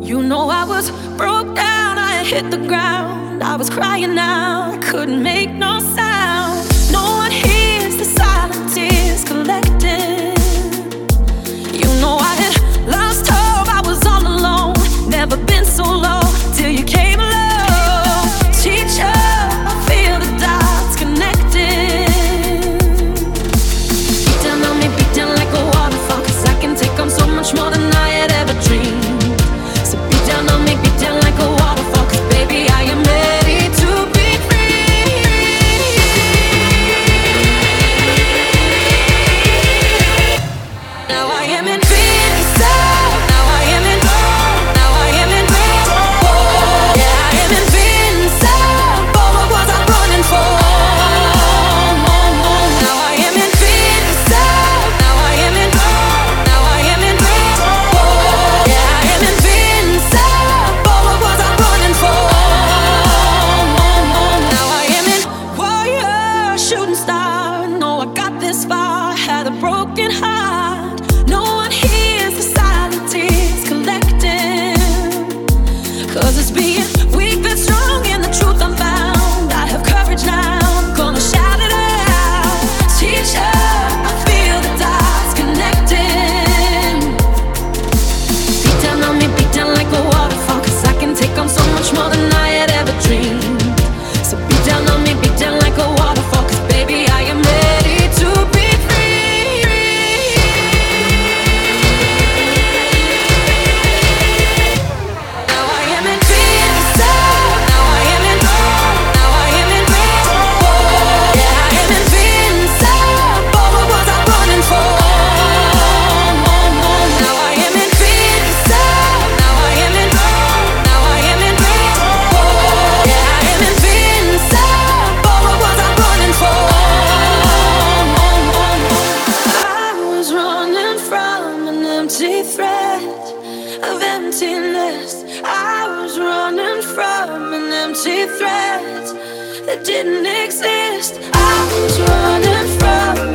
You know I was broke down, I had hit the ground. I was crying out, I couldn't make no sound. No one hears the silent tears collecting. You know I had lost hope, I was all alone. Never been so low till you came along. Teacher, I feel the dots connecting. Beat down on me, beat down like a waterfall, 'cause I can take on so much more than I had ever dreamed. So beat down on me, beat down like a waterfall, 'cause baby I am ready to be free. Now I am invincible. Now I am invincible. Now I am invincible. Yeah, I am invincible. What was I running for? Now I am invincible. Now I am invincible. Now I am invincible. Yeah, I am invincible. What was I running for? Now I am in warrior, shooting star. No, I got this far, had a broken heart. No one hears the silent tears collecting. 'Cause it's being weak but strong in the truth I'm found. I have courage now, I'm gonna shout it out. Teacher, I feel the dots connecting. Beat down on me, beat down like a waterfall, 'cause I can take on so much more than I had ever dreamed. So beat down on me, beat down like a waterfall, 'cause baby I am ready to be free. Now I am invincible. Now I am invincible. Now I am invincible. Yeah, I am invincible. What was I running for? Now I am invincible. Now I am invincible. Now I am invincible. Yeah, I am invincible. What was I running for? I was running from an empty threat of emptiness. I was running from an empty threat that didn't exist. I was running from